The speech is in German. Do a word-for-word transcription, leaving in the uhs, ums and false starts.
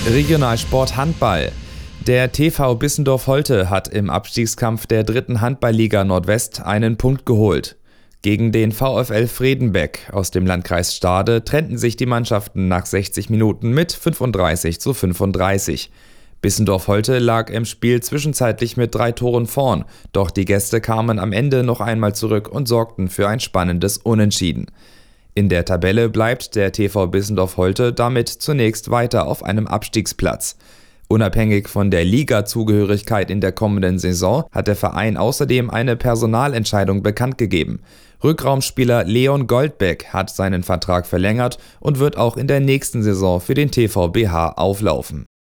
Regionalsport Handball. Der T V Bissendorf-Holte hat im Abstiegskampf der dritten Handball-Liga Nordwest einen Punkt geholt. Gegen den VfL Fredenbeck aus dem Landkreis Stade trennten sich die Mannschaften nach sechzig Minuten mit fünfunddreißig zu fünfunddreißig. Bissendorf-Holte lag im Spiel zwischenzeitlich mit drei Toren vorn, doch die Gäste kamen am Ende noch einmal zurück und sorgten für ein spannendes Unentschieden. In der Tabelle bleibt der T V Bissendorf-Holte damit zunächst weiter auf einem Abstiegsplatz. Unabhängig von der Liga-Zugehörigkeit in der kommenden Saison hat der Verein außerdem eine Personalentscheidung bekannt gegeben. Rückraumspieler Leon Goldbeck hat seinen Vertrag verlängert und wird auch in der nächsten Saison für den T V B H auflaufen.